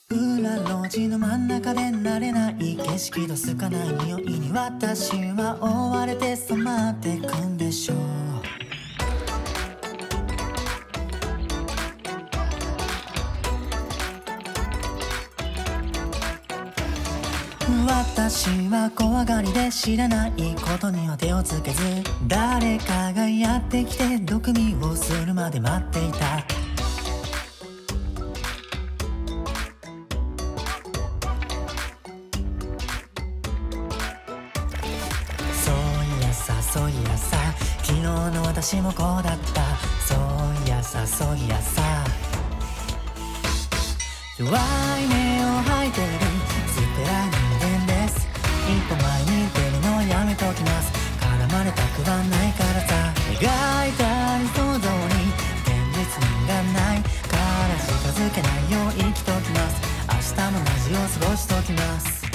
裏路地の真ん中で慣れない景色と透かない匂いに私は追われて染まってくんでしょう。私は怖がりで知らないことには手をつけず、誰かがやってきて毒味をするまで待っていた。そういやさ昨日の私もこうだった。そういやさ弱い目を吐いてる薄っぺらい人間です。一歩前に出るのはやめときます。絡まれたくはないからさ。描いた理想像に現実味がないから近づけないよう生きときます。明日も同じを過ごしときます。